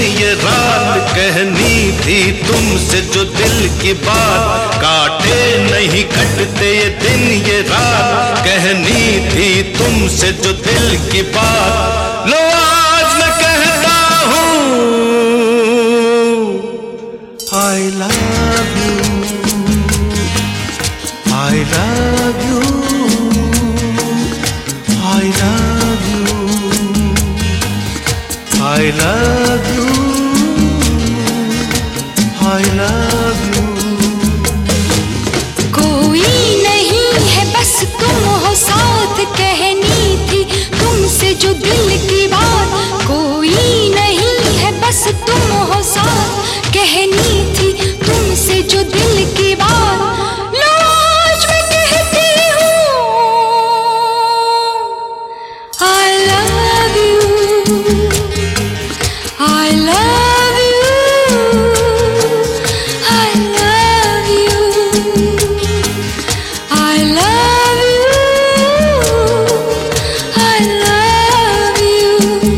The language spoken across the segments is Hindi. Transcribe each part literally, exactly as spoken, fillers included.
ये रात कहनी थी तुमसे जो दिल की बात, काटे नहीं कटते ये दिन ये रात, कहनी थी तुमसे जो दिल की बात। लो आज मैं कहता हूँ I love you, I love you, I love you, I love you, I love you। कोई नहीं है बस तुम हो साथ, कहनी थी तुमसे जो दिल की बात। कोई नहीं है बस तुम हो साथ, कहनी थी तुमसे जो दिल की बात। लो आज मैं कहती हूँ I love you, I love you, I love you, I love you, I love you।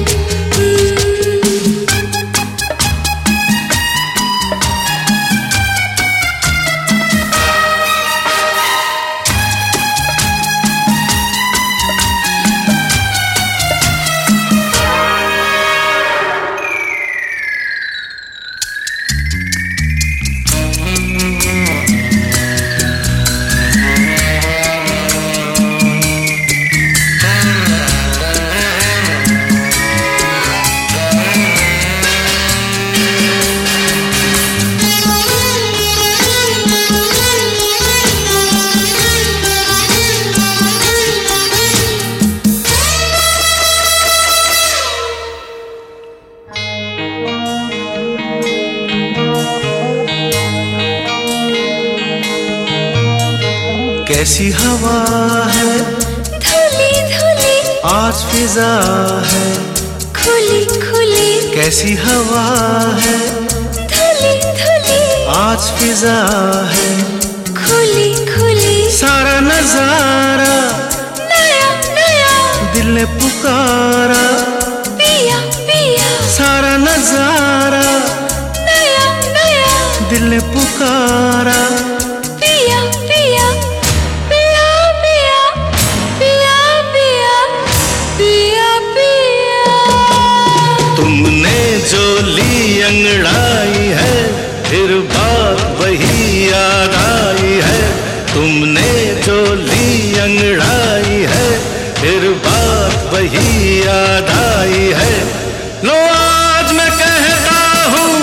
कैसी हवा है धुली धुली, आज फिजा है खुली खुली। कैसी हवा है धुली धुली, आज फिजा है खुली खुली। सारा नजारा नया नया, दिल ने पुकारा, पिया पिया। सारा नजारा नया नया, दिल ने पुकारा। पिया पिया पिया पिया पिया पिया पिया पिया। तुमने जो ली अंगड़ाई है, फिर बात वही याद आई है। तुमने जो ली अंगड़ाई है, फिर बात वही याद आई है। लो आज मैं कहता हूँ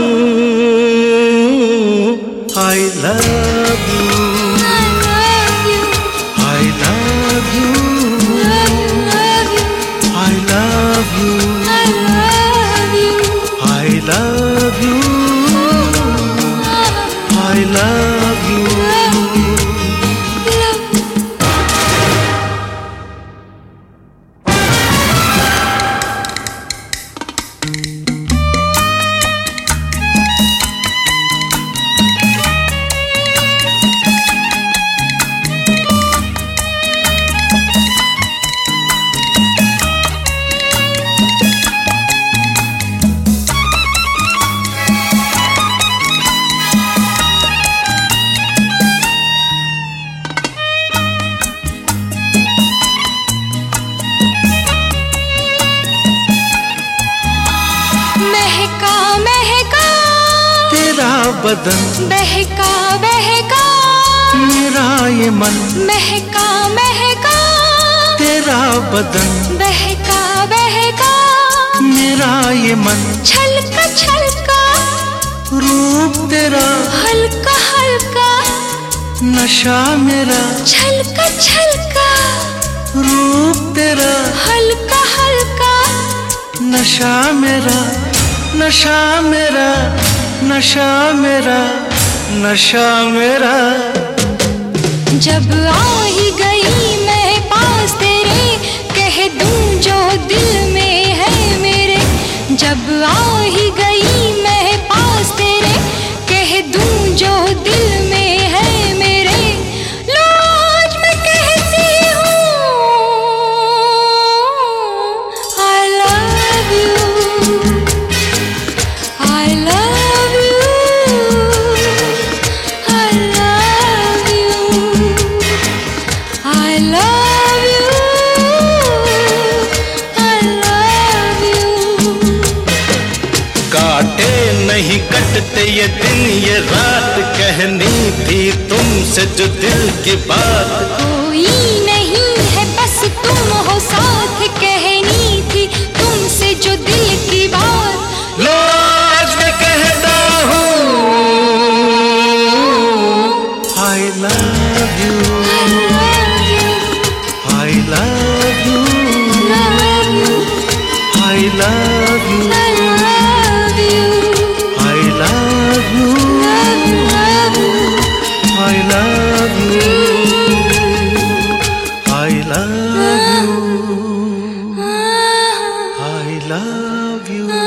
I love you, I love you, I love you, I love you, I love you, I love you, I love you। महका महका तेरा बदन, बहका बहका मेरा ये मन, महका महका तेरा बदन, बहका बहका मेरा ये मन। छलका छलका रूप तेरा, हल्का हल्का नशा मेरा, छलका छलका रूप तेरा, हल्का हल्का नशा मेरा, नशा मेरा, नशा मेरा, नशा मेरा। जब आ ही गई मैं पास तेरे, कह दूं जो दिल में है मेरे। जब आ ही गई मैं पास तेरे, कह दूं जो दिल में है मेरे। लो आज मैं कहती हूँ I love you, काटे नहीं कटते ये दिन ये रात, कहनी थी तुमसे जो दिल की बात। कोई नहीं है बस तुम हो साथ, कहनी थी तुमसे जो दिल की बात। लो आज मैं कहता हूँ I love you, I love you, I love you, I love you, I love you, I love you, I love you, I love you.